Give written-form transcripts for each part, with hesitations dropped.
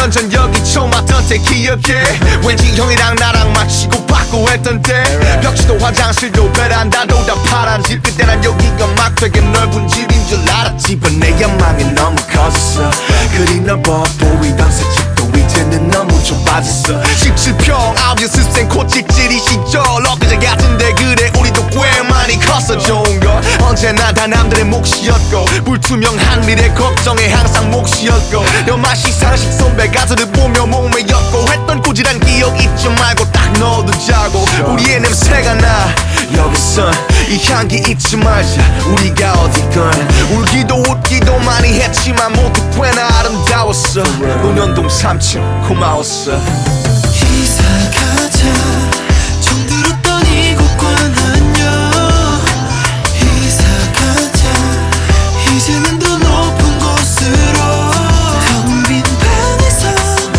완전 여기 처음 왔던 때 기억해. 왠지 형이랑 나랑 맞히고 받고 했던 때 벽지도 화장실도 베란다도 다 파란 집. 그때 난 여기가 막 되게 넓은 집인 줄 알았지. But 내 연망이 너무 커졌어. 그리 넓어 보이던 새 집도 이제는 너무 좁아졌어. 17평 9연습생 코찍질이 시절 엊그제 같은데 그래 우리도 꽤 많이 컸어. 좋은 거 언제나 다 남들의 몫이었고 불투명한 미래 걱정에 항상 몫이었고 연마식 상식 선배 가수를 보며 몸매였고 했던 꾸질한 기억 잊지 말고 딱 넣어두자고. 우리의 냄새가 나 여기선 이 향기 잊지 말자. 우리가 어디건 울기도 웃기도 많이 했지만 모두 꽤나 아름다웠어. 논현동 3층 고마웠어. 이사 가자 처음 들었던 이곳과 안녕. 이사 가자 이제는 더 높은 곳으로. 텅 빈 방에서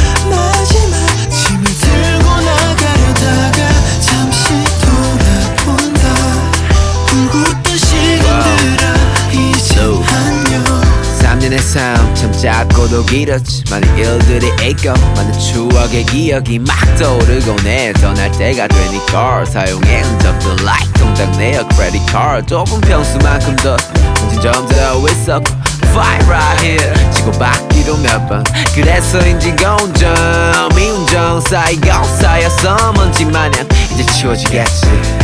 마지막 짐을 들고 나가려다가 잠시 돌아본다. 울고 웃던 시간들아 이제 안녕. 3년의 삶 참 짧고도 길었지. 많은 일들이 있고 많은 추억의 기억이 막 떠오르곤 해. 떠날 때가 되니까 사용해 흔적들 like 통장 내역 credit card. 좁은 평수만큼 더 정신 좀 더 있었고 Fight right here 치고받기도 몇 번. 그래서인지 운전 미운전 쌓이고 쌓여서 먼지 마냥 이제 치워지겠지.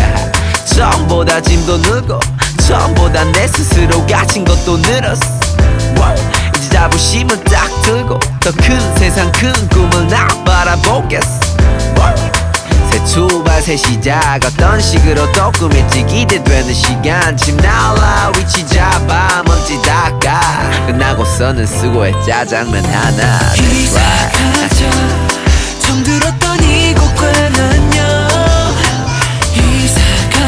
처음보다 짐도 늘고 처음보다 내 스스로 가진 것도 늘었어. 이제 자부심은 딱 들고 더 큰 세상 큰 꿈을 나 바라보겠어. 새 출발 새 시작 어떤 식으로 또 꾸밀지 기대되는 시간. 짐 나올라 위치 잡아 먼지 닦아 끝나고서는 수고해 짜장면 하나. 이사 가자 처음 들었던 이곳과 안녕. 이사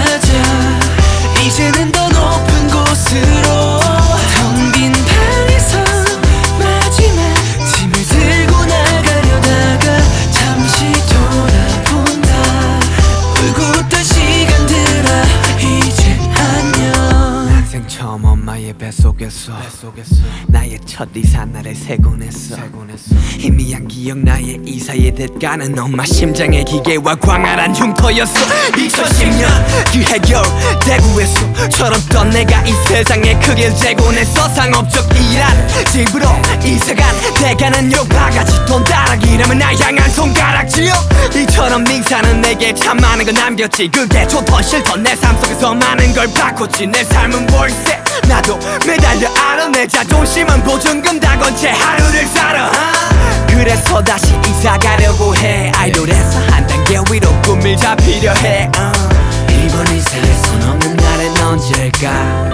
가자 이제는 더 높은 곳으로. 텅 빈 방에서 마지막 짐을 들고 나가려다가 잠시 돌아본다. 울고 웃던 시간들아 이제 안녕. 학생 처음 엄마의 뱃속에서 나의 첫 이사 날을 세곤 했어. 희미한 기억 나의 이사의 대가는 엄마 심장의 기계와 광활한 흉터였어. 2010년 그 해결 대구에서처럼 던 내가 이 세상에 크길 재곤 했어. 상업적 일한 집으로 이사간 대가는 요 바가지 돈다락이라면 날 향한 손가락지요. 이처럼 밍사는 내게 참 많은 걸 남겼지. 그게 좋던 싫던 내 삶 속에서 많은 걸 바꿨지. 내 삶은 월세 나도 매달려 알아. 내 자존심은 보증금 다 건 채 하루를 살아. 그래서 다시 이사 가려고 해. 아이돌에서 한 단계 위로 꿈을 잡히려 해. 이번 이사에 손 없는 날엔 언제일까.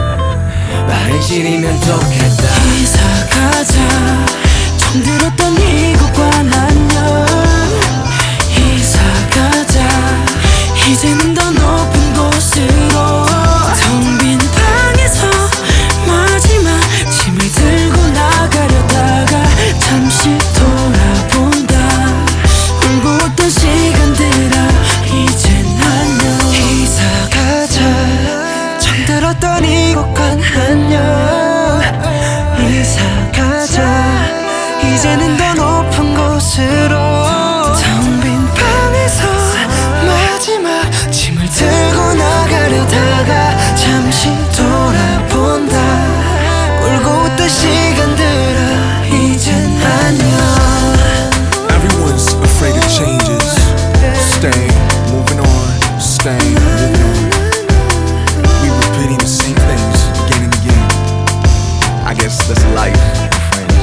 빠른 시일이면 좋겠다. 이사 가자 처음 들었던 이곳과 안녕. 이사 가자 이제는 더 높은 곳으로. 텅 빈 방에서 마지막 짐을 들고 나가려다가 잠시 돌아본다. 울고 웃던 시간들아 이젠 안녕. 이사 가자 처음 들었던 이곳과 안녕. 이사 가자 이제는 더 높은 곳으로. 텅 빈 방에서 마지막 짐을 들고 나가려다가 잠시 돌아본다. 울고 웃던 시간들아 이젠 안녕. Everyone's afraid of changes. Stay, moving on, stay, moving on. We repeating the same things again and again. I guess that's life, friends.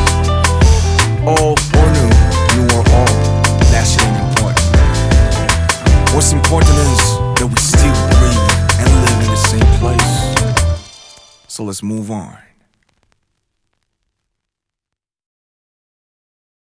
Old or new or old, that shit ain't important. What's important is that we still breathe and live in the same place. So let's move on.